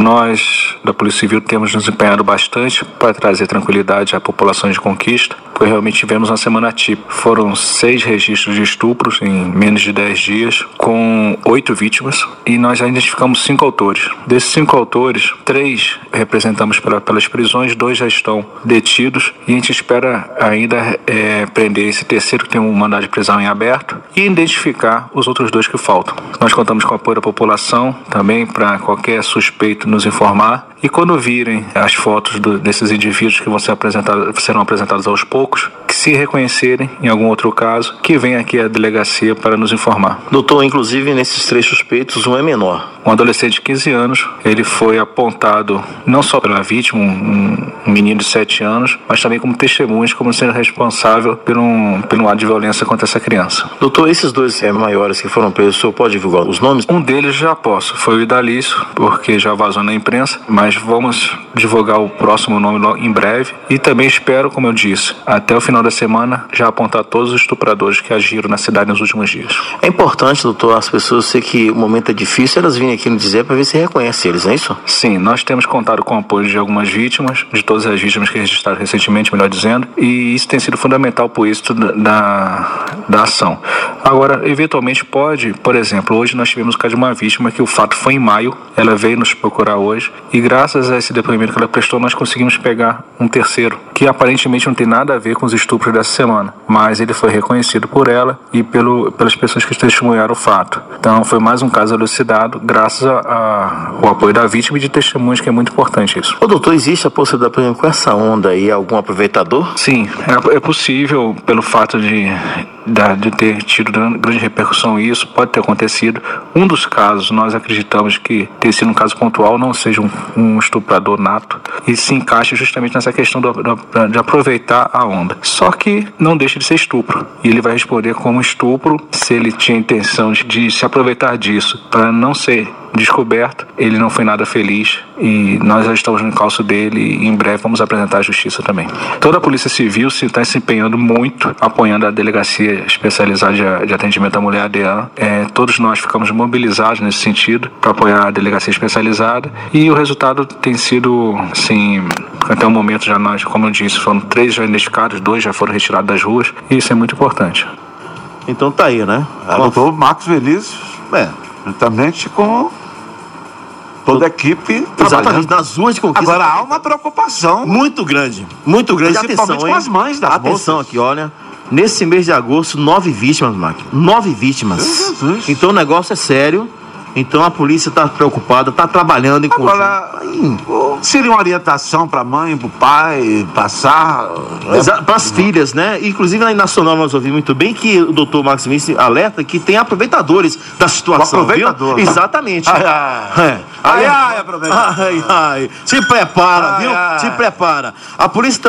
Nós, da Polícia Civil, temos nos empenhado bastante para trazer tranquilidade à população de Conquista, porque realmente tivemos uma semana atípica. Foram 6 registros de estupros em menos de 10 dias, com 8 vítimas, e nós já identificamos 5 autores. Desses 5 autores, 3 representamos pelas prisões, 2 já estão detidos, e a gente espera ainda prender esse terceiro, que tem um mandado de prisão em aberto, e identificar os outros 2 que faltam. Nós contamos com o apoio da população também para qualquer suspeito nos informar, e quando virem as fotos desses indivíduos que serão apresentados aos poucos, que se reconhecerem em algum outro caso, que venham aqui à delegacia para nos informar. Doutor, inclusive nesses 3 suspeitos, um é menor. Um adolescente de 15 anos, ele foi apontado não só pela vítima, um menino de 7 anos, mas também como testemunhas, como sendo responsável por um ato de violência contra essa criança. Doutor, esses 2 maiores que foram presos, o senhor pode divulgar os nomes? Um deles já posso, foi o Idalício, porque já vazou na imprensa, mas vamos divulgar o próximo nome em breve, e também espero, como eu disse, até o final da semana já apontar todos os estupradores que agiram na cidade nos últimos dias. É importante, doutor, as pessoas, eu sei que o momento é difícil, elas virem aqui no dizer para ver se reconhece eles, não é isso? Sim, nós temos contado com o apoio de algumas vítimas, de todas as vítimas que registraram recentemente, melhor dizendo, e isso tem sido fundamental para o êxito da ação. Agora, eventualmente pode, por exemplo, hoje nós tivemos o caso de uma vítima que o fato foi em maio, ela veio nos procurar hoje, e graças a esse depoimento que ela prestou, nós conseguimos pegar um terceiro, que aparentemente não tem nada a ver com os estupros dessa semana, mas ele foi reconhecido por ela e pelas pessoas que testemunharam o fato. Então foi mais um caso elucidado, graças ao apoio da vítima e de testemunhas, que é muito importante isso. Ô doutor, existe a possibilidade, por exemplo, com essa onda aí, algum aproveitador? Sim, é possível, pelo fato de ter tido grande repercussão, isso pode ter acontecido. Um dos casos, nós acreditamos que ter sido um caso pontual, não seja um estuprador nato, e se encaixa justamente nessa questão de aproveitar a onda. Só que não deixa de ser estupro, e ele vai responder como estupro se ele tinha intenção de se aproveitar disso para não ser descoberto. Ele não foi nada feliz e nós já estamos no encalço dele e em breve vamos apresentar à justiça também. Toda a Polícia Civil está se empenhando muito, apoiando a Delegacia Especializada de Atendimento à Mulher, ADEAN. Todos nós ficamos mobilizados nesse sentido para apoiar a Delegacia Especializada, e o resultado tem sido, assim, até o momento já nós, como eu disse, foram 3 já identificados, 2 já foram retirados das ruas, e isso é muito importante. Então tá aí, né? Doutor Marcos Velizes, juntamente com toda a equipe exatamente, nas ruas de Conquista. Agora há uma preocupação muito grande. Principalmente atenção, com as mães das atenção moças. Aqui, olha. Nesse mês de agosto, 9 vítimas, Marcos. 9 vítimas. Jesus. Então o negócio é sério. Então a polícia está preocupada, está trabalhando em conjunto. Agora, seria uma orientação para a mãe, para o pai, passar... Para as filhas, né? Inclusive na Nacional nós ouvimos muito bem que o doutor Marcos Vinicius alerta que tem aproveitadores da situação. O aproveitador. Viu? Exatamente. Aproveitador. Se prepara, viu? Se prepara. A polícia